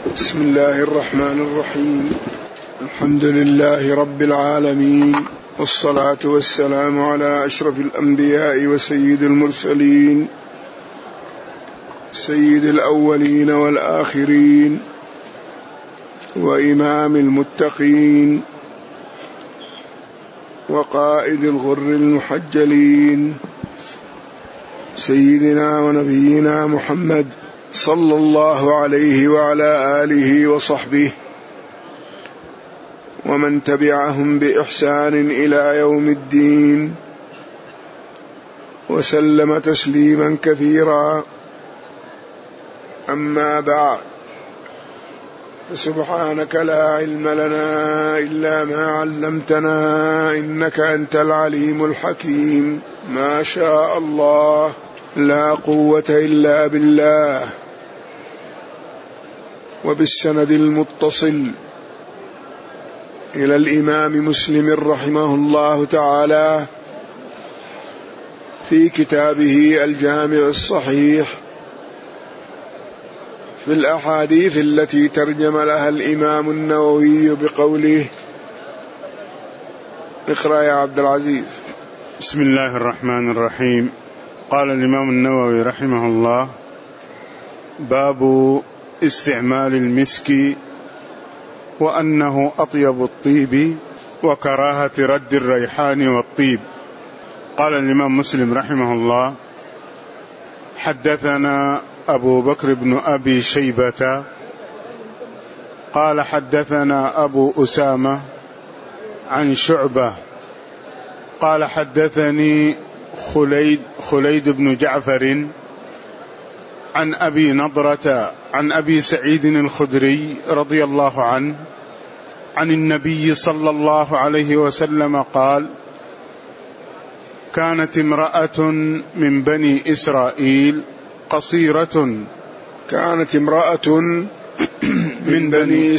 بسم الله الرحمن الرحيم. الحمد لله رب العالمين، والصلاة والسلام على أشرف الأنبياء وسيد المرسلين، سيد الأولين والآخرين، وإمام المتقين، وقائد الغر المحجلين، سيدنا ونبينا محمد صلى الله عليه وعلى آله وصحبه ومن تبعهم بإحسان إلى يوم الدين، وسلم تسليما كثيرا. أما بعد، فسبحانك لا علم لنا إلا ما علمتنا إنك أنت العليم الحكيم. ما شاء الله، لا قوة إلا بالله. وبالسند المتصل إلى الإمام مسلم رحمه الله تعالى في كتابه الجامع الصحيح في الأحاديث التي ترجم لها الإمام النووي بقوله. اقرأ يا عبد العزيز. بسم الله الرحمن الرحيم. قال الإمام النووي رحمه الله: باب استعمال المسك وأنه أطيب الطيب وكراهة رد الريحان والطيب. قال الإمام مسلم رحمه الله: حدثنا أبو بكر بن أبي شيبة قال حدثنا أبو أسامة عن شعبة قال حدثني خليد بن جعفر عن أبي نضرة عن أبي سعيد الخدري رضي الله عنه عن النبي صلى الله عليه وسلم قال: كانت امرأة من بني إسرائيل قصيرة من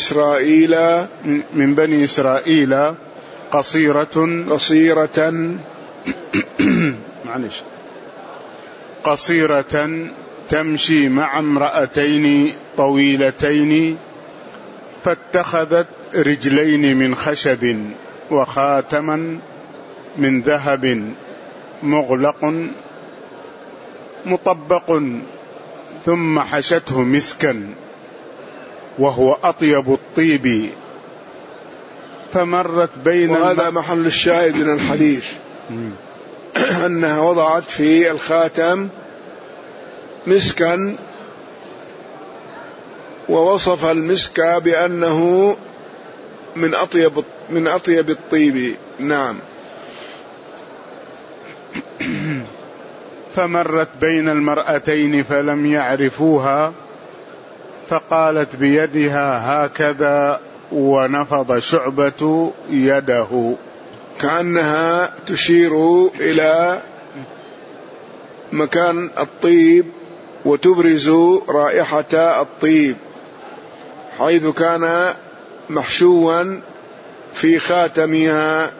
بني إسرائيل قصيرة تمشي مع امرأتين طويلتين، فاتخذت رجلين من خشب وخاتما من ذهب مغلق مطبق، ثم حشته مسكا وهو أطيب الطيب، فمرت بين وهذا محل الشاهد من الحديث أنها وضعت في الخاتم مسكا، ووصف المسك بأنه من أطيب الطيب. نعم. فمرت بين المرأتين فلم يعرفوها، فقالت بيدها هكذا، ونفض شعبة يده، كأنها تشير إلى مكان الطيب وتبرز رائحة الطيب، حيث كان محشوا في خاتمها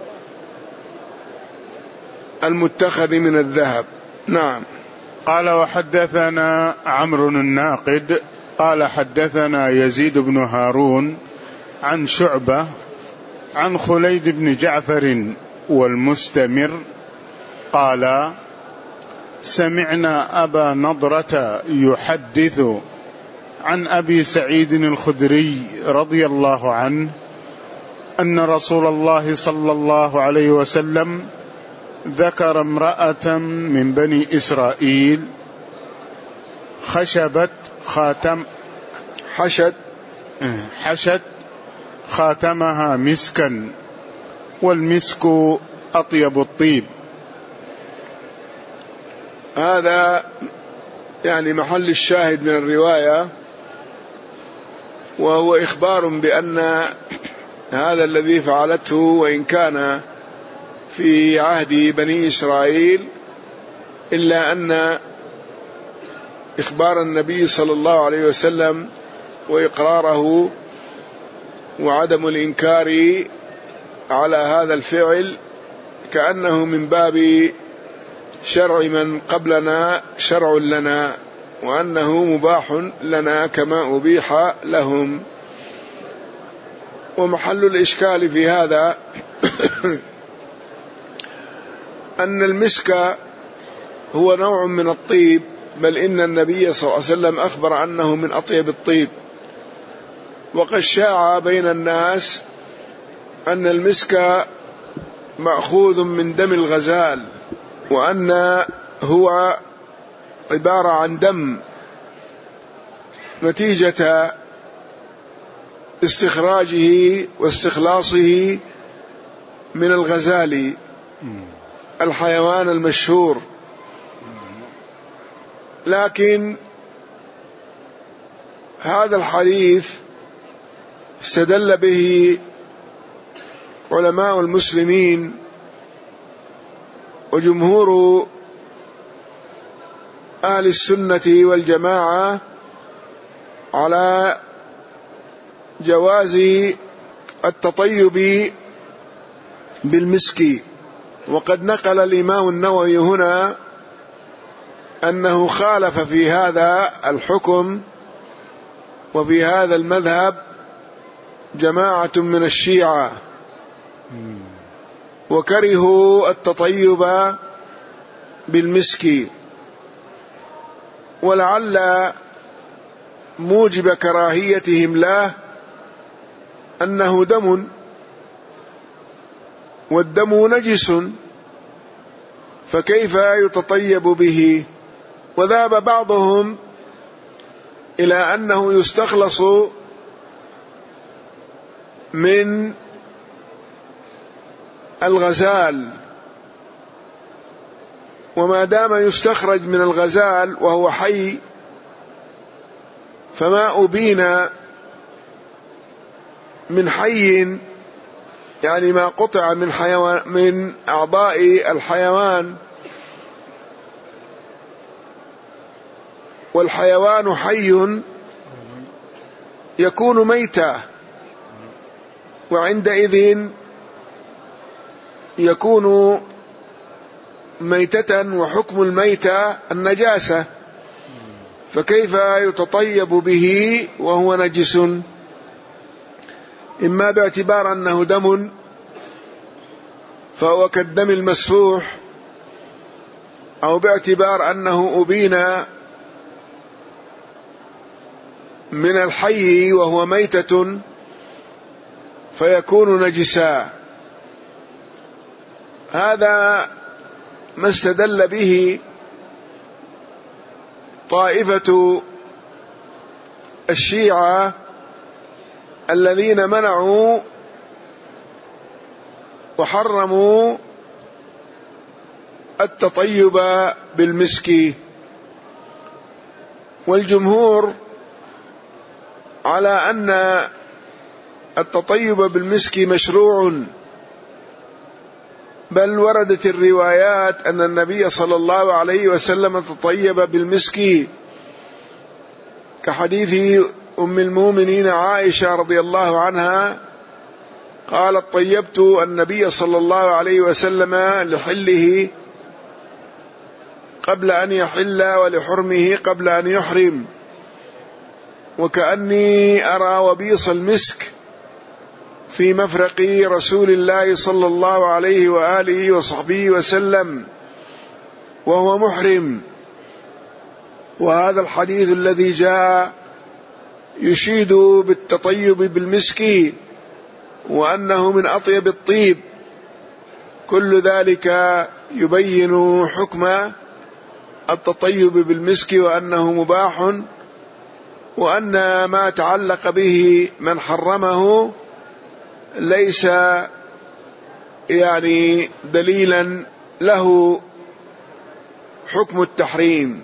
المتخذ من الذهب. نعم. قال: وحدثنا عمرو الناقد قال حدثنا يزيد بن هارون عن شعبة عن خليد بن جعفر والمستمر قال: سمعنا أبا نضرة يحدث عن أبي سعيد الخدري رضي الله عنه أن رسول الله صلى الله عليه وسلم ذكر امرأة من بني إسرائيل حشت خاتمها مسكا، والمسك أطيب الطيب. هذا يعني محل الشاهد من الرواية، وهو إخبار بأن هذا الذي فعلته وإن كان في عهد بني إسرائيل، إلا أن إخبار النبي صلى الله عليه وسلم وإقراره وعدم الإنكار على هذا الفعل كأنه من باب شرع من قبلنا شرع لنا، وأنه مباح لنا كما أبيح لهم. ومحل الإشكال في هذا أن المسك هو نوع من الطيب، بل إن النبي صلى الله عليه وسلم أخبر أنه من أطيب الطيب، وقد شاع بين الناس أن المسك مأخوذ من دم الغزال، وأن هو عبارة عن دم نتيجة استخراجه واستخلاصه من الغزال الحيوان المشهور. لكن هذا الحديث استدل به علماء المسلمين وجمهور أهل السنة والجماعة على جواز التطيب بالمسك. وقد نقل الإمام النووي هنا أنه خالف في هذا الحكم وفي هذا المذهب جماعة من الشيعة، وكرهوا التطيب بالمسك، ولعل موجب كراهيتهم له أنه دم، والدم نجس، فكيف يتطيب به؟ وذهب بعضهم إلى أنه يستخلص من الغزال، وما دام يستخرج من الغزال وهو حي فما أبين من حي، يعني ما قطع من حيوان من أعضاء الحيوان، والحيوان حي يكون ميتا، وعندئذ يكون ميتة، وحكم الميتة النجاسة، فكيف يتطيب به وهو نجس؟ إما باعتبار أنه دم فهو كالدم المسفوح، أو باعتبار أنه أبين من الحي وهو ميتة فيكون نجسا. هذا ما استدل به طائفة الشيعة الذين منعوا وحرموا التطيب بالمسك، والجمهور على أن التطيب بالمسك مشروع، بل وردت الروايات أن النبي صلى الله عليه وسلم تطيب بالمسك، كحديث أم المؤمنين عائشة رضي الله عنها قالت: طيبت النبي صلى الله عليه وسلم لحله قبل أن يحل ولحرمه قبل أن يحرم، وكأني أرى وبيص المسك في مفرق رسول الله صلى الله عليه وآله وصحبه وسلم وهو محرم. وهذا الحديث الذي جاء يشيد بالتطيب بالمسك وأنه من أطيب الطيب، كل ذلك يبين حكم التطيب بالمسك وأنه مباح، وأن ما تعلق به من حرمه ليس يعني دليلا له حكم التحريم،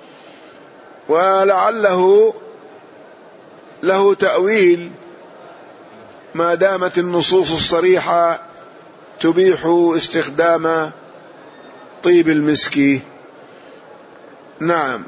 ولعله له تأويل ما دامت النصوص الصريحة تبيح استخدام طيب المسك. نعم.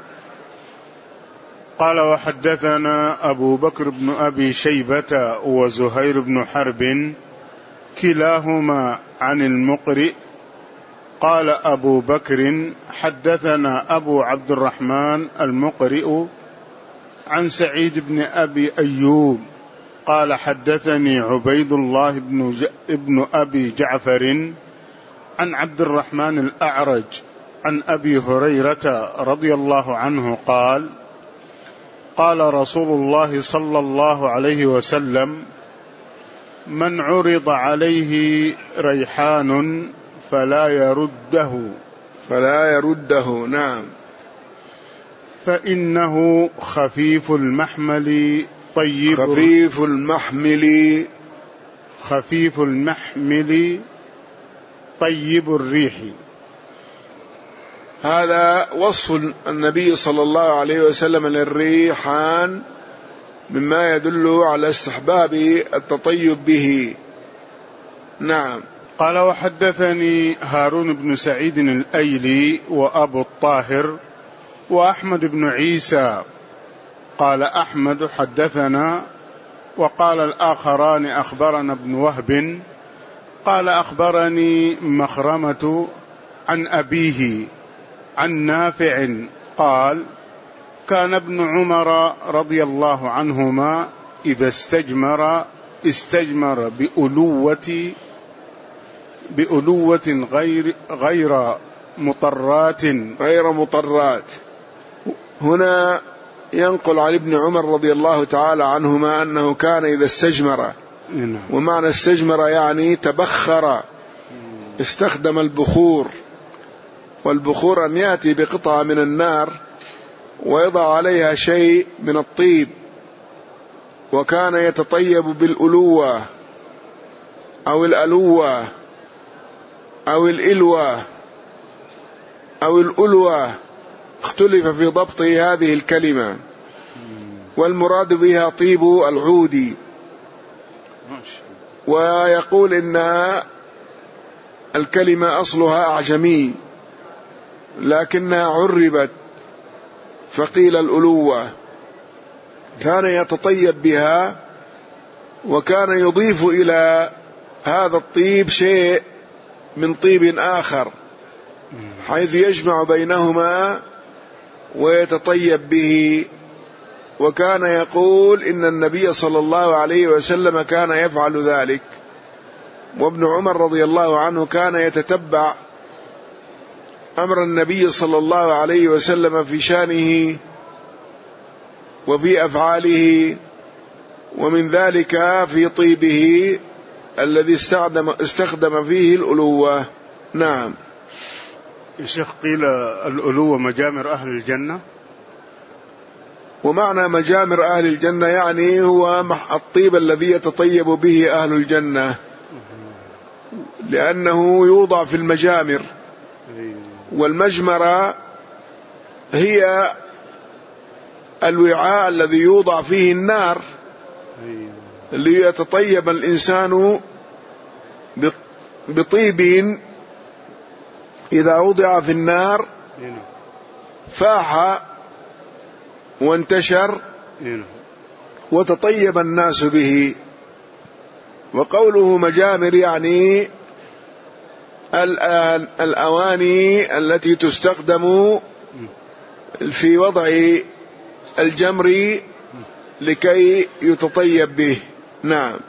قال: وحدثنا أبو بكر بن أبي شيبة وزهير بن حرب كلاهما عن المقرئ قال أبو بكر: حدثنا أبو عبد الرحمن المقرئ عن سعيد بن أبي أيوب قال: حدثني عبيد الله بن أبي جعفر عن عبد الرحمن الأعرج عن أبي هريرة رضي الله عنه قال: قال رسول الله صلى الله عليه وسلم: من عرض عليه ريحان فلا يرده نعم، فإنه خفيف المحمل طيب الريح. هذا وصف النبي صلى الله عليه وسلم للريحان مما يدل على استحباب التطيب به. نعم. قال: وحدثني هارون بن سعيد الأيلي وأبو الطاهر وأحمد بن عيسى. قال أحمد: حدثنا. وقال الآخران: أخبرنا ابن وهب. قال: أخبرني مخرمة عن أبيه عن نافع قال: كان ابن عمر رضي الله عنهما إذا استجمر بألوة غير مطرات. هنا ينقل عن ابن عمر رضي الله تعالى عنهما أنه كان إذا استجمر، ومعنى استجمر يعني تبخر، استخدم البخور، والبخور أن يأتي بقطعة من النار ويضع عليها شيء من الطيب، وكان يتطيب بالألوة أو الألوة أو الإلوة أو الألوة، اختلف في ضبط هذه الكلمة، والمراد بها طيب العود. ويقول إن الكلمة أصلها أعجمي لكنها عربت فقيل الألوة. كان يتطيب بها، وكان يضيف إلى هذا الطيب شيء من طيب آخر حيث يجمع بينهما ويتطيب به. وكان يقول إن النبي صلى الله عليه وسلم كان يفعل ذلك. وابن عمر رضي الله عنه كان يتتبع أمر النبي صلى الله عليه وسلم في شانه وفي أفعاله، ومن ذلك في طيبه الذي استخدم فيه الألوة. نعم. يا شيخ، قيل الألوة مجامر أهل الجنة، ومعنى مجامر أهل الجنة يعني هو الطيب الذي يتطيب به أهل الجنة، لأنه يوضع في المجامر، والمجمرة هي الوعاء الذي يوضع فيه النار ليتطيب الإنسان بطيب إذا وضع في النار فاح وانتشر وتطيب الناس به. وقوله مجامر يعني الأواني التي تستخدم في وضع الجمر لكي يتطيب به. نعم.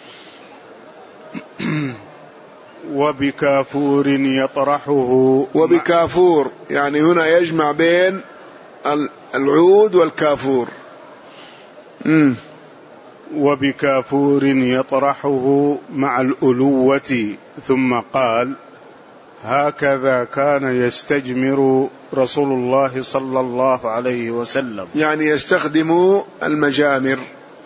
وبكافور يطرحه. وبكافور يعني هنا يجمع بين العود والكافور. وبكافور يطرحه مع الألوة. ثم قال: هكذا كان يستجمر رسول الله صلى الله عليه وسلم، يعني يستخدم المجامر.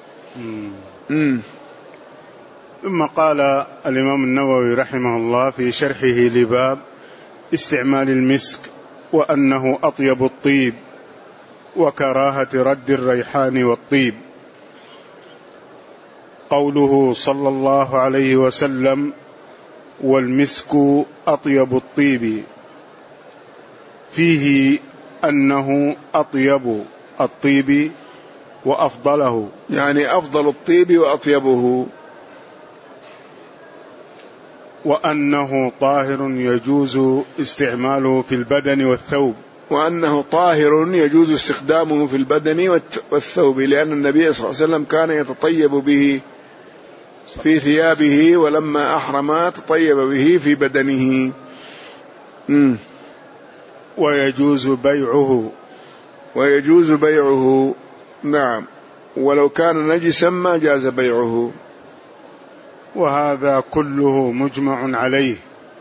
ثم قال الإمام النووي رحمه الله في شرحه لباب استعمال المسك وأنه أطيب الطيب وكراهة رد الريحان والطيب، قوله صلى الله عليه وسلم: والمسك أطيب الطيب، فيه أنه أطيب الطيب وأفضله، يعني أفضل الطيب وأطيبه. وأنه طاهر يجوز استعماله في البدن والثوب. وأنه طاهر يجوز استخدامه في البدن والثوب، لأن النبي صلى الله عليه وسلم كان يتطيب به في ثيابه، ولما أحرم تطيب به في بدنه. ويجوز بيعه. ويجوز بيعه، نعم، ولو كان نجسا ما جاز بيعه. وهذا كله مجمع عليه.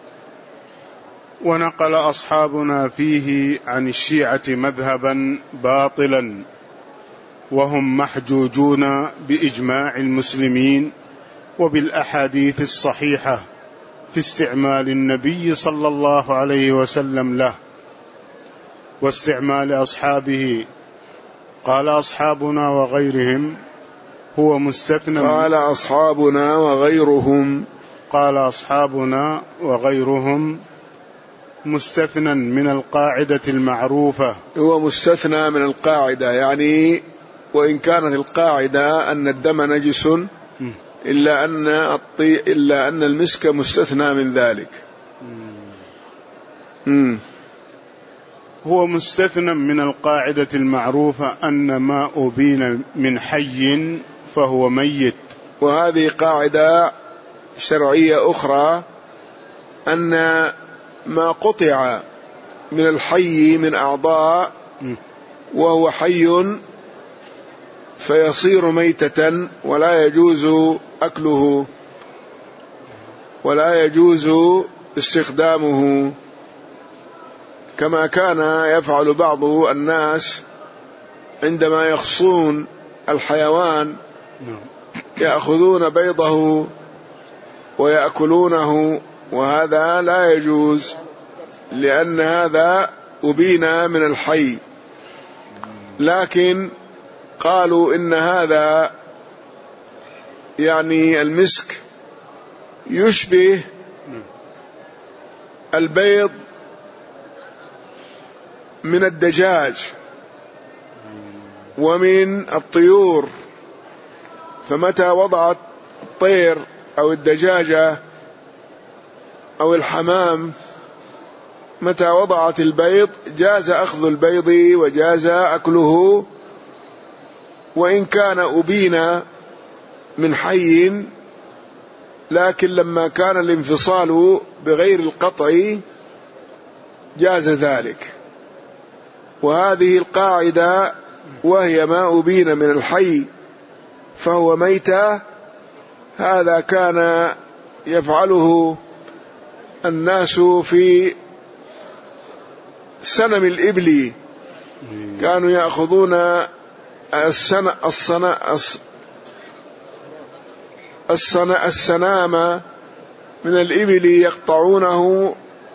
ونقل أصحابنا فيه عن الشيعة مذهبا باطلا، وهم محجوجون بإجماع المسلمين وبالأحاديث الصحيحة في استعمال النبي صلى الله عليه وسلم له واستعمال أصحابه. قال أصحابنا وغيرهم هو مستثنى. قال أصحابنا وغيرهم. قال أصحابنا وغيرهم مستثنى من القاعدة المعروفة. هو مستثنى من القاعدة، يعني وإن كانت القاعدة أن الدم نجس إلا أن المسك مستثنى من ذلك. هو مستثنى من القاعدة المعروفة أن ما أبين من حي فهو ميت. وهذه قاعدة شرعية أخرى، أن ما قطع من الحي من أعضاء وهو حي فيصير ميتة ولا يجوز أكله ولا يجوز استخدامه، كما كان يفعل بعض الناس عندما يخصون الحيوان يأخذون بيضه ويأكلونه، وهذا لا يجوز لأن هذا أبين من الحي. لكن قالوا إن هذا يعني المسك يشبه البيض من الدجاج ومن الطيور، فمتى وضعت الطير أو الدجاجة أو الحمام متى وضعت البيض جاز أخذ البيض وجاز أكله، وإن كان أبين من حي، لكن لما كان الانفصال بغير القطع جاز ذلك. وهذه القاعدة وهي ما أبين من الحي فهو ميتة، هذا كان يفعله الناس في سنم الإبل، كانوا يأخذون السنام من الإبل يقطعونه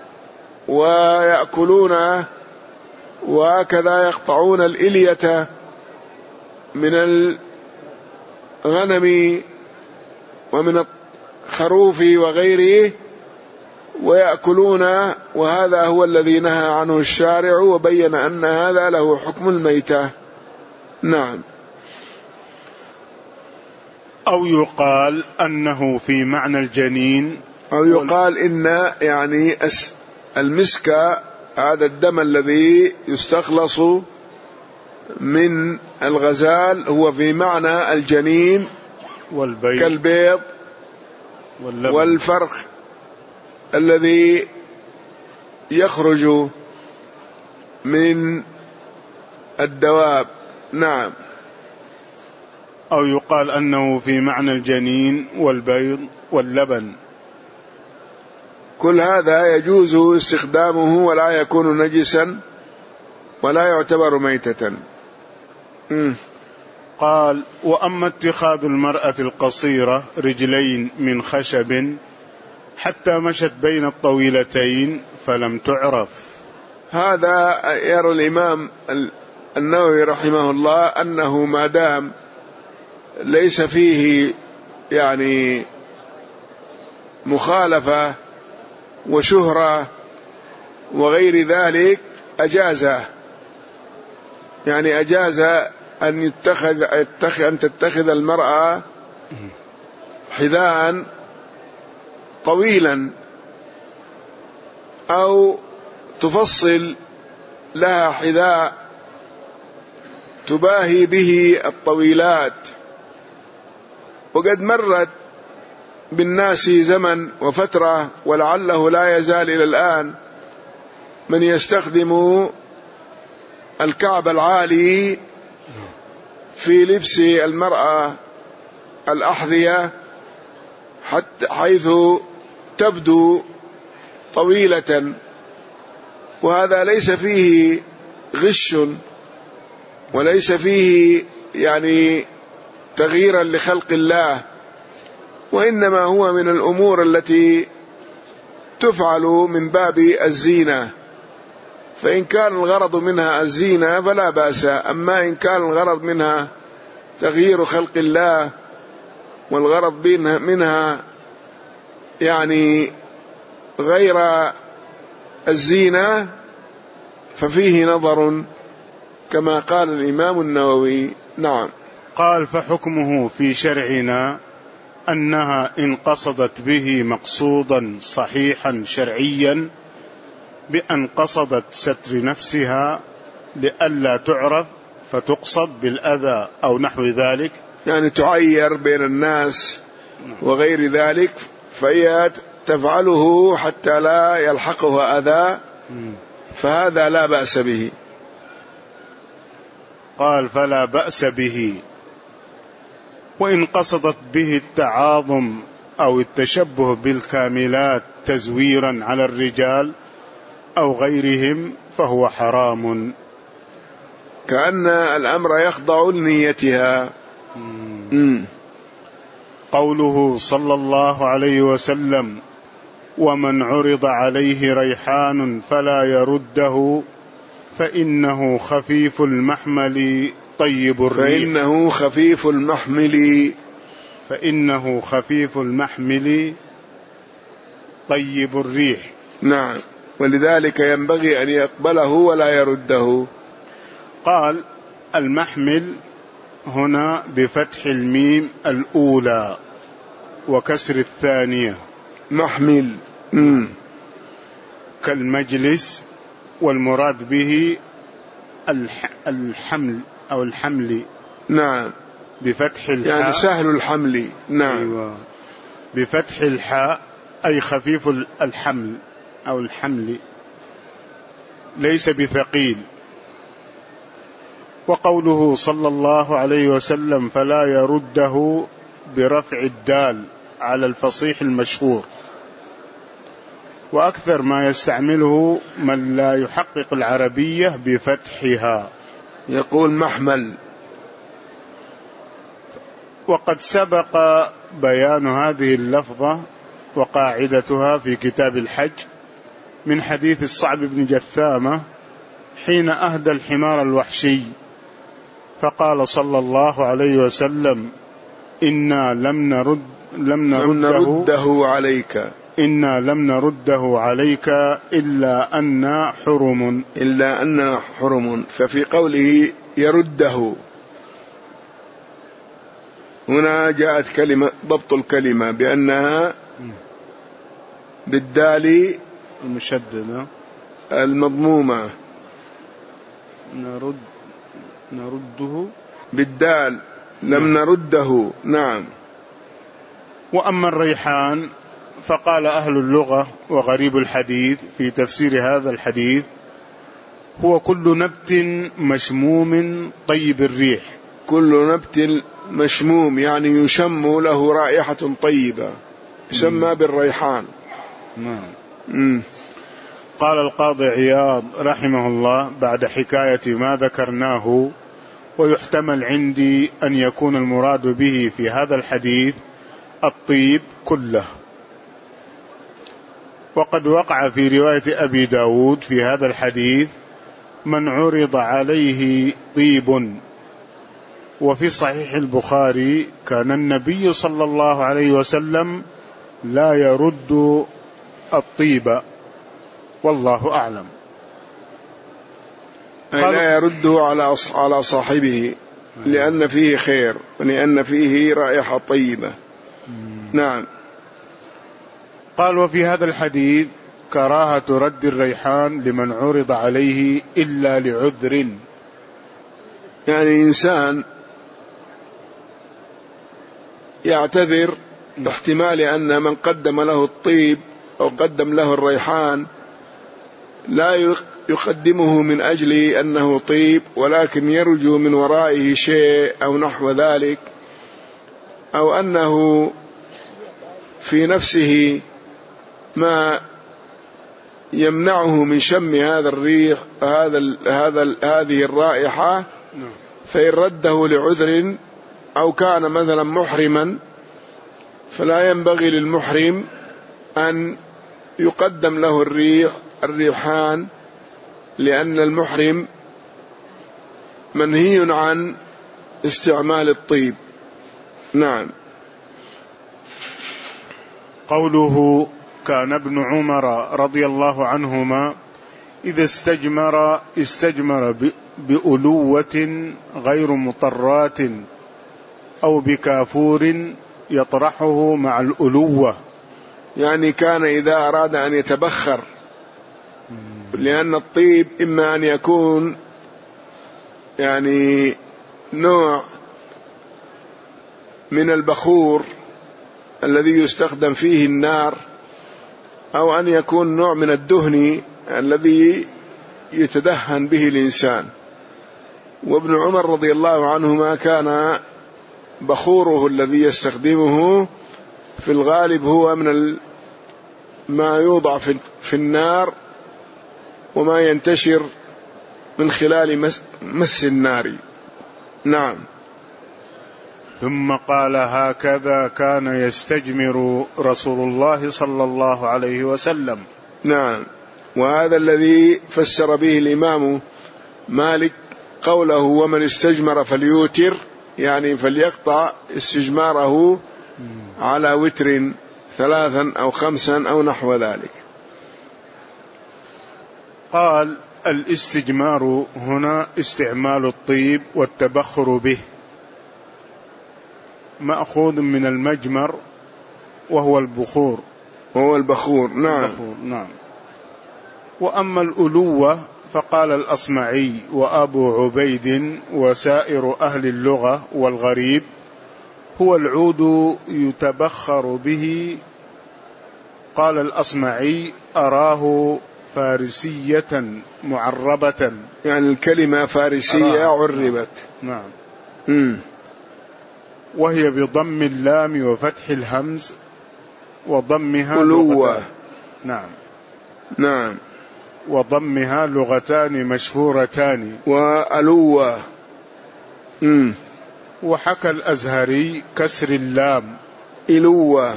ويأكلونه، وهكذا يقطعون الإلية من الغنم ومن الخروف وغيره ويأكلون، وهذا هو الذي نهى عنه الشارع وبين أن هذا له حكم الميتة. نعم. أو يقال أنه في معنى الجنين، أو يقال إن يعني المسك هذا الدم الذي يستخلص من الغزال هو في معنى الجنين كالبيض والفرخ الذي يخرج من الدواب. نعم. أو يقال أنه في معنى الجنين والبيض واللبن، كل هذا يجوز استخدامه ولا يكون نجسا ولا يعتبر ميتة. قال: وأما اتخاذ المرأة القصيرة رجلين من خشب حتى مشت بين الطويلتين فلم تعرف. هذا يرى الإمام النووي رحمه الله أنه ما دام ليس فيه يعني مخالفة وشهرة وغير ذلك أجازه، يعني أجاز أن تتخذ المرأة حذاء طويلا أو تفصل لها حذاء تباهي به الطويلات. وقد مرت بالناس زمن وفترة، ولعله لا يزال إلى الآن، من يستخدم الكعب العالي في لبس المرأة الأحذية حتى حيث تبدو طويلة، وهذا ليس فيه غش وليس فيه تغييرا لخلق الله، وإنما هو من الأمور التي تفعل من باب الزينة. فإن كان الغرض منها الزينة فلا بأس، أما إن كان الغرض منها تغيير خلق الله والغرض منها غير الزينة ففيه نظر كما قال الإمام النووي. نعم. قال: فحكمه في شرعنا أنها إن قصدت به مقصودا صحيحا شرعيا بأن قصدت ستر نفسها لئلا تعرف فتقصد بالأذى أو نحو ذلك، تعير بين الناس وغير ذلك، فهي تفعله حتى لا يلحقها أذى، فهذا لا بأس به. قال: فلا بأس به. وإن قصدت به التعاظم أو التشبه بالكاملات تزويرا على الرجال أو غيرهم فهو حرام، كأن الأمر يخضع لنيتها. قوله صلى الله عليه وسلم: ومن عرض عليه ريحان فلا يرده فإنه خفيف المحمل طيب الريح. فإنه خفيف المحمل طيب الريح. نعم، ولذلك ينبغي أن يقبله ولا يرده. قال: المحمل هنا بفتح الميم الأولى وكسر الثانية، محمل كالمجلس، والمراد به الحمل أو الحمل. نعم، بفتح الحاء، سهل الحمل. نعم. أيوة. بفتح الحاء أي خفيف الحمل أو الحمل، ليس بثقيل. وقوله صلى الله عليه وسلم: فلا يرده برفع الدال على الفصيح المشهور، وأكثر ما يستعمله من لا يحقق العربية بفتحها، يقول محمل. وقد سبق بيان هذه اللفظة وقاعدتها في كتاب الحج من حديث الصعب بن جثامة حين أهدى الحمار الوحشي، فقال صلى الله عليه وسلم: إنا لم نرده عليك إلا أن حرم. ففي قوله يرده هنا جاءت كلمة ضبط الكلمة بأنها بالدال المشددة المضمومة، نرده بالدال، لم نرده. نعم. وأما الريحان فقال أهل اللغة وغريب الحديث في تفسير هذا الحديث: هو كل نبت مشموم طيب الريح. كل نبت مشموم يشم له رائحة طيبة، يسمى بالريحان. قال القاضي عياض رحمه الله بعد حكاية ما ذكرناه: ويحتمل عندي أن يكون المراد به في هذا الحديث الطيب كله. وقد وقع في رواية أبي داود في هذا الحديث: من عرض عليه طيب. وفي صحيح البخاري: كان النبي صلى الله عليه وسلم لا يرد الطيب، والله أعلم. لا يرده على صاحبه، لأن فيه خير ولأن فيه رائحة طيبة. نعم. قال: وفي هذا الحديث كراهة رد الريحان لمن عرض عليه إلا لعذر. يعني إنسان يعتذر احتمال أن من قدم له الطيب أو قدم له الريحان لا يقدمه من أجل أنه طيب، ولكن يرجو من ورائه شيء أو نحو ذلك، أو أنه في نفسه ما يمنعه من شم هذا الريح هذه الرائحة، فإن رده لعذر أو كان مثلا محرما فلا ينبغي للمحرم أن يقدم له الريحان، لأن المحرم منهي عن استعمال الطيب. نعم. قوله: كان ابن عمر رضي الله عنهما إذا استجمر بألوة غير مطرات أو بكافور يطرحه مع الألوة. يعني كان إذا أراد أن يتبخر، لأن الطيب إما أن يكون يعني نوع من البخور الذي يستخدم فيه النار، أو أن يكون نوع من الدهن الذي يتدهن به الإنسان. وابن عمر رضي الله عنهما كان بخوره الذي يستخدمه في الغالب هو من ما يوضع في النار وما ينتشر من خلال مس النار. نعم. ثم قال: هكذا كان يستجمر رسول الله صلى الله عليه وسلم. نعم. وهذا الذي فسر به الإمام مالك قوله: ومن استجمر فليوتر، يعني فليقطع استجماره على وتر 3 أو 5 أو نحو ذلك. قال: الاستجمار هنا استعمال الطيب والتبخر به، مأخوذ من المجمر وهو البخور. نعم. نعم. وأما الألوة فقال الأصمعي وأبو عبيد وسائر أهل اللغة والغريب: هو العود يتبخر به. قال الأصمعي: أراه فارسية معربة، يعني الكلمة فارسية عربت. نعم. وهي بضم اللام وفتح الهمز وضمها ألوة. نعم. وضمها لغتان مشهورتان. وألوة. وحكى الأزهري كسر اللام إلوة.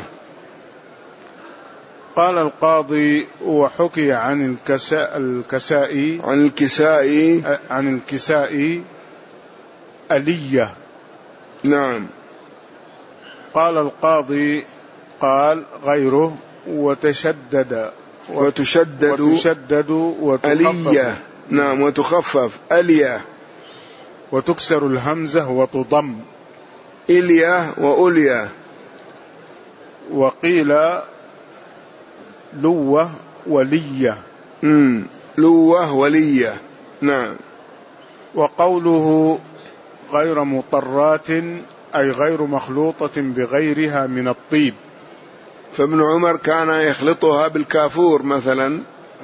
قال القاضي: وحكي عن الكسائي ألية. نعم. قال القاضي: قال غيره: وتشدد ألية. نعم. وتخفف ألية، وتكسر الهمزة وتضم إلية وألية. وقيل لوة ولية. لوة ولية. نعم. وقوله غير مطرات أي غير مخلوطة بغيرها من الطيب. فابن عمر كان يخلطها بالكافور مثلا،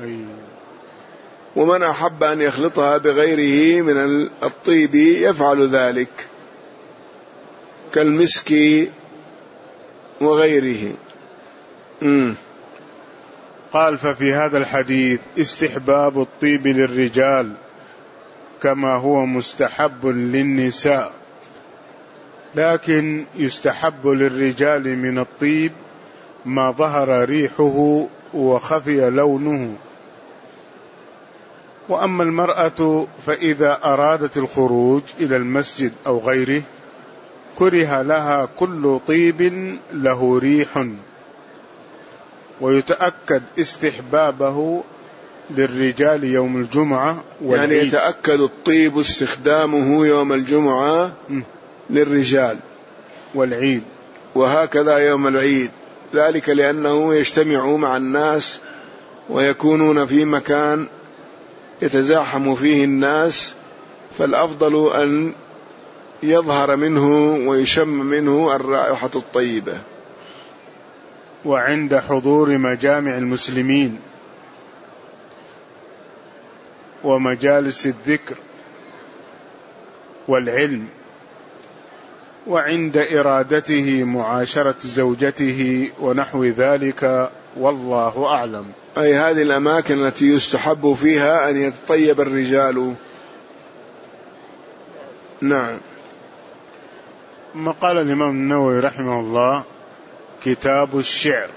ومن أحب أن يخلطها بغيره من الطيب يفعل ذلك كالمسك وغيره. قال: ففي هذا الحديث استحباب الطيب للرجال كما هو مستحب للنساء، لكن يستحب للرجال من الطيب ما ظهر ريحه وخفي لونه. وأما المرأة فإذا أرادت الخروج إلى المسجد أو غيره كره لها كل طيب له ريح، ويتأكد استحبابه للرجال يوم الجمعة والعيد. يعني يتأكد الطيب استخدامه يوم الجمعة للرجال والعيد، وهكذا يوم العيد. ذلك لأنه يجتمع مع الناس ويكونون في مكان يتزاحم فيه الناس، فالأفضل أن يظهر منه ويشم منه الرائحة الطيبة. وعند حضور مجامع المسلمين ومجالس الذكر والعلم، وعند إرادته معاشرة زوجته ونحو ذلك، والله أعلم. أي هذه الأماكن التي يستحب فيها أن يتطيب الرجال. نعم. ما قال الإمام النووي رحمه الله: كتاب الشعر.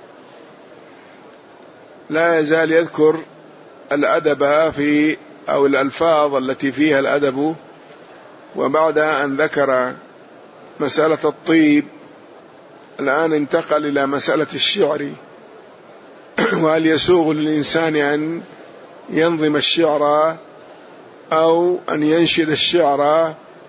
لا يزال يذكر الأدب في أو الألفاظ التي فيها الأدب، وبعد أن ذكر مسألة الطيب الآن انتقل إلى مسألة الشعر، وهل يسوغ للإنسان أن ينظم الشعر أو أن ينشد الشعر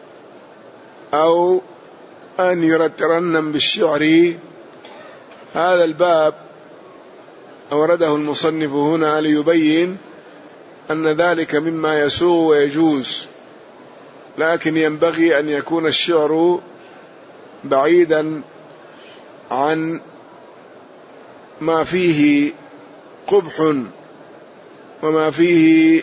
أو أن يرنم بالشعر. هذا الباب أورده المصنف هنا ليبين أن ذلك مما يسوغ ويجوز، لكن ينبغي أن يكون الشعر بعيدا عن ما فيه قبح وما فيه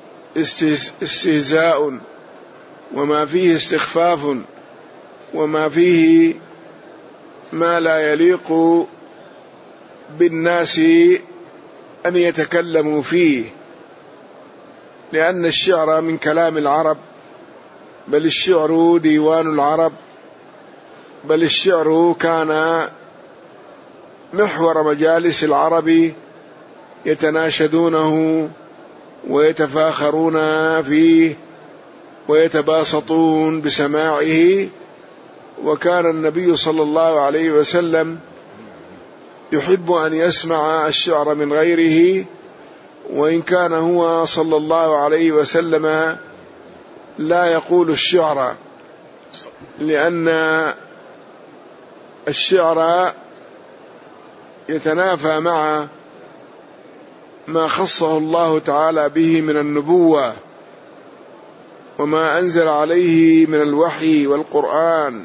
استهزاء وما فيه استخفاف وما فيه ما لا يليق بالناس أن يتكلموا فيه، لأن الشعر من كلام العرب، بل الشعر ديوان العرب، بل الشعر كان محور مجالس العرب يتناشدونه ويتفاخرون فيه ويتباسطون بسماعه. وكان النبي صلى الله عليه وسلم يحب أن يسمع الشعر من غيره، وإن كان هو صلى الله عليه وسلم لا يقول الشعر، لأن الشعر يتنافى مع ما خصه الله تعالى به من النبوة وما أنزل عليه من الوحي والقرآن،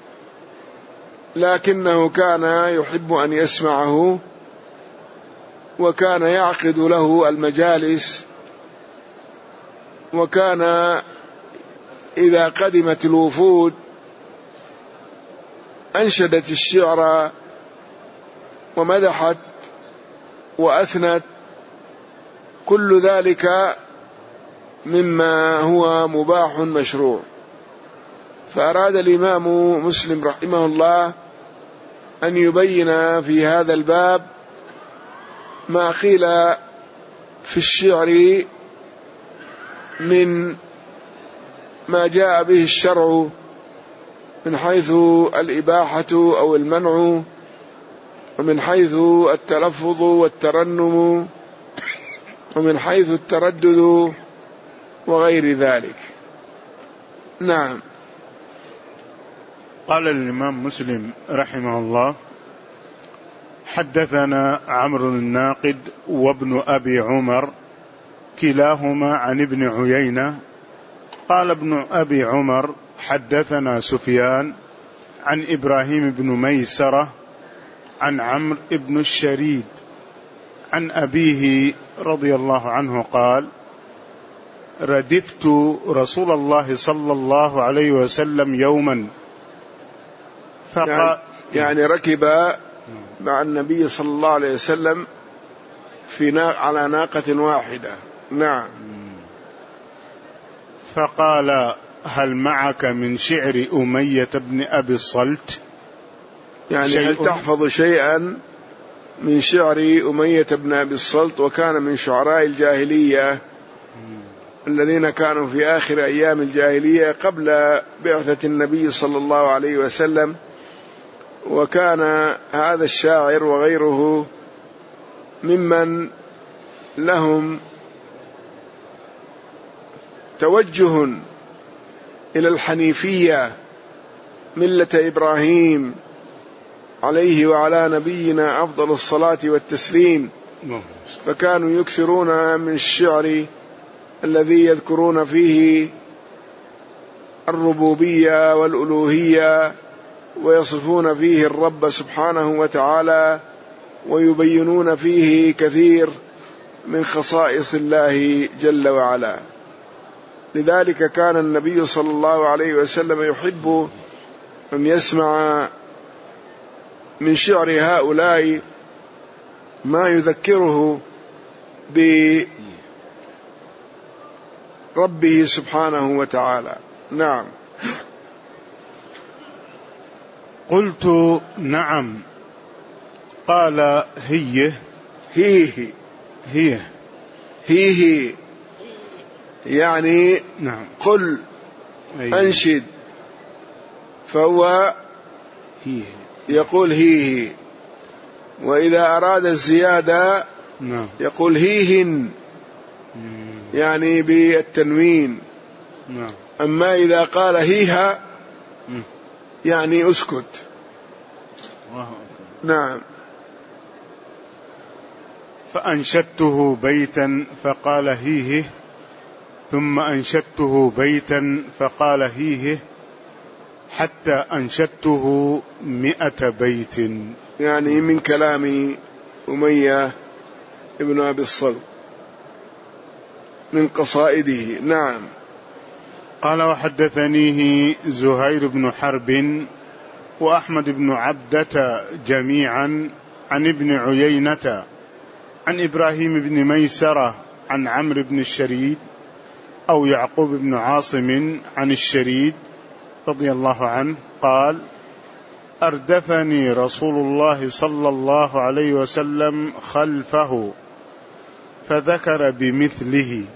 لكنه كان يحب أن يسمعه، وكان يعقد له المجالس، وكان إذا قدمت الوفود أنشدت الشعر ومدحت وأثنت، كل ذلك مما هو مباح مشروع. فأراد الإمام مسلم رحمه الله أن يبين في هذا الباب ما قيل في الشعر من ما جاء به الشرع من حيث الإباحة أو المنع، ومن حيث التلفظ والترنم، ومن حيث التردد وغير ذلك. نعم. قال الإمام مسلم رحمه الله: حدثنا عمرو الناقد وابن أبي عمر كلاهما عن ابن عيينة قال ابن أبي عمر: حدثنا سفيان عن إبراهيم بن ميسرة عن عمرو بن الشريد عن أبيه رضي الله عنه قال: ردفت رسول الله صلى الله عليه وسلم يوما يعني ركب مع النبي صلى الله عليه وسلم على ناقة واحدة. نعم. فقال: هل معك من شعر أمية بن أبي الصلت؟ يعني هل تحفظ شيئا من شعر أمية بن أبي الصلت؟ وكان من شعراء الجاهلية الذين كانوا في آخر أيام الجاهلية قبل بعثة النبي صلى الله عليه وسلم، وكان هذا الشاعر وغيره ممن لهم توجه إلى الحنيفية، ملة إبراهيم عليه وعلى نبينا أفضل الصلاة والتسليم، فكانوا يكثرون من الشعر الذي يذكرون فيه الربوبية والألوهية ويصفون فيه الرب سبحانه وتعالى ويبينون فيه كثير من خصائص الله جل وعلا. لذلك كان النبي صلى الله عليه وسلم يحب أن يسمع من شعر هؤلاء ما يذكره بربه سبحانه وتعالى. نعم. قلت نعم. قال هي يعني نعم. قل أنشد، فهو يقول هي، وإذا أراد الزيادة يقول هيهن يعني بالتنوين. أما إذا قال هيها يعني أسكت. نعم. فأنشدته بيتا فقال هيه، ثم أنشدته بيتا فقال هيه، حتى أنشدته 100 بيت، يعني من كلام أمية ابن أبي الصلت من قصائده. نعم. قال وحدثنيه زهير بن حرب وأحمد بن عبدة جميعا عن ابن عيينة عن إبراهيم بن ميسرة عن عمرو بن الشريد أو يعقوب بن عاصم عن الشريد رضي الله عنه قال: أردفني رسول الله صلى الله عليه وسلم خلفه فذكر بمثله،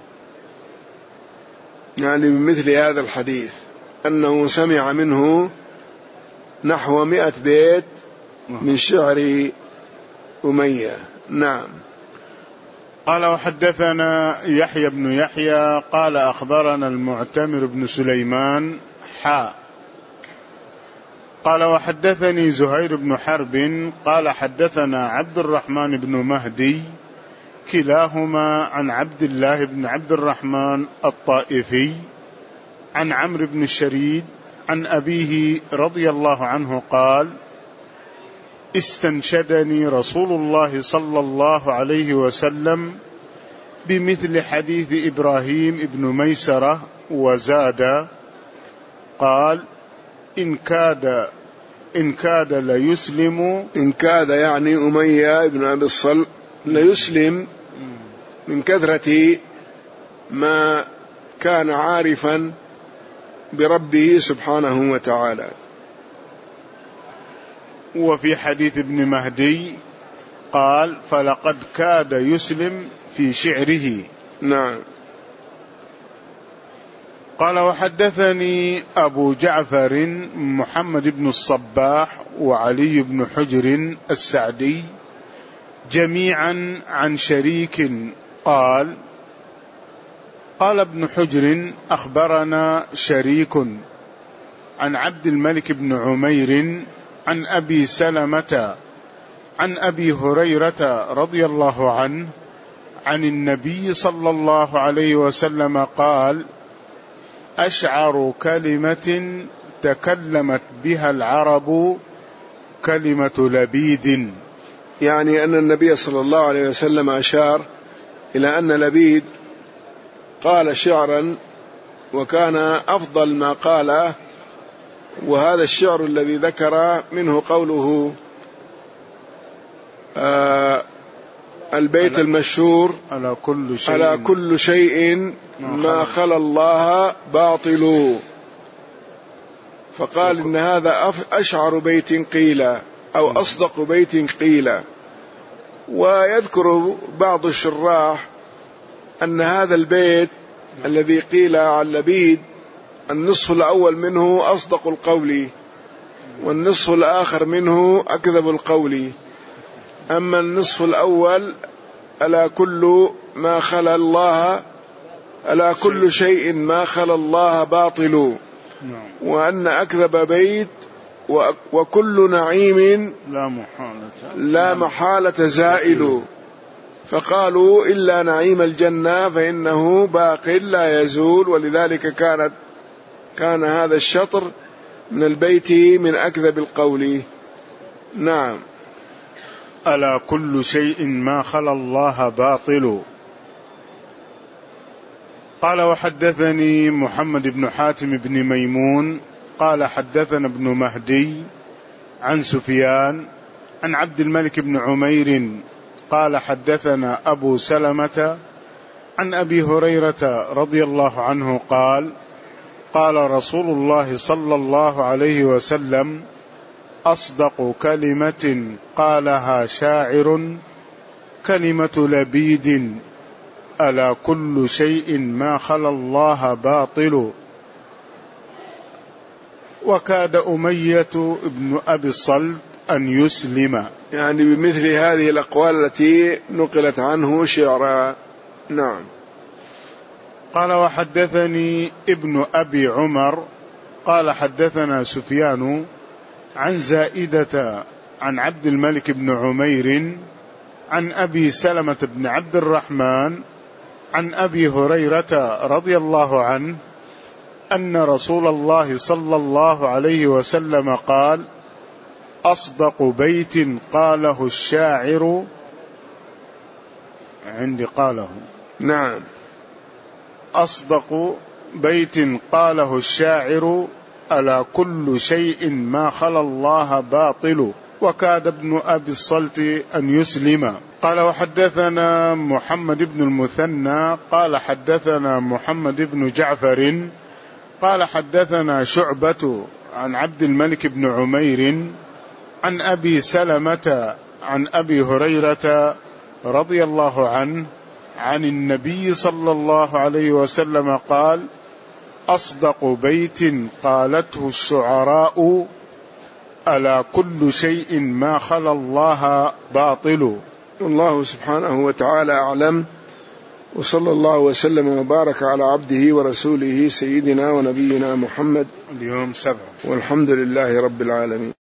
يعني بمثل هذا الحديث، أنه سمع منه نحو 100 بيت من شعر أمية. نعم. قال وحدثنا يحيى بن يحيى قال أخبرنا المعتمر بن سليمان قال وحدثني زهير بن حرب قال حدثنا عبد الرحمن بن مهدي كلاهما عن عبد الله بن عبد الرحمن الطائفي عن عمرو بن الشريد عن أبيه رضي الله عنه قال: استنشدني رسول الله صلى الله عليه وسلم بمثل حديث إبراهيم بن ميسرة وزاد قال: إن كاد ليسلم. إن كاد يعني أمية بن أبي الصلت ليسلم من كثرة ما كان عارفا بربه سبحانه وتعالى. وفي حديث ابن مهدي قال: فلقد كاد يسلم في شعره. نعم. قال وحدثني أبو جعفر محمد بن الصباح وعلي بن حجر السعدي جميعا عن شريك قال: قال ابن حجر: أخبرنا شريك عن عبد الملك بن عمير عن أبي سلمة عن أبي هريرة رضي الله عنه عن النبي صلى الله عليه وسلم قال: أشعر كلمة تكلمت بها العرب كلمة لبيد. يعني أن النبي صلى الله عليه وسلم أشار إلى أن لبيد قال شعرا وكان أفضل ما قاله، وهذا الشعر الذي ذكر منه قوله البيت المشهور: على كل شيء ما خلا الله باطل. فقال إن هذا أشعر بيت قيل أو أصدق بيت قيل. ويذكر بعض الشراح أن هذا البيت الذي قيل عن لبيد النصف الأول منه أصدق القول والنصف الآخر منه أكذب القول. أما النصف الأول: ألا كل ما خلا الله، ألا كل شيء ما خلا الله باطل. وأن أكذب بيت وكل نعيم لا محالة زائل، فقالوا إلا نعيم الجنة فإنه باق لا يزول، ولذلك كان هذا الشطر من البيت من أكذب القول. نعم. ألا كل شيء ما خلا الله باطل. قال وحدثني محمد بن حاتم بن ميمون قال حدثنا ابن مهدي عن سفيان عن عبد الملك بن عمير قال حدثنا أبو سلمة عن أبي هريرة رضي الله عنه قال قال رسول الله صلى الله عليه وسلم أصدق كلمة قالها شاعر كلمة لبيد ألا كل شيء ما خلا الله باطل. وكاد أمية ابن أبي الصلت أن يسلم، يعني بمثل هذه الأقوال التي نقلت عنه شعرا. نعم. قال وحدثني ابن أبي عمر قال حدثنا سفيان عن زائدة عن عبد الملك بن عمير عن أبي سلمة بن عبد الرحمن عن أبي هريرة رضي الله عنه أن رسول الله صلى الله عليه وسلم قال أصدق بيت قاله الشاعر عندي قاله. نعم. أصدق بيت قاله الشاعر ألا كل شيء ما خلا الله باطل. وكاد ابن أبي الصلت أن يسلم. قال وحدثنا محمد بن المثنى قال حدثنا محمد بن جعفر قال حدثنا شعبة عن عبد الملك بن عمير عن أبي سلمة عن أبي هريرة رضي الله عنه عن النبي صلى الله عليه وسلم قال أصدق بيت قالته الشعراء ألا كل شيء ما خلا الله باطل. الله سبحانه وتعالى أعلم، وصلى الله وسلم وبارك على عبده ورسوله سيدنا ونبينا محمد. اليوم 7 والحمد لله رب العالمين.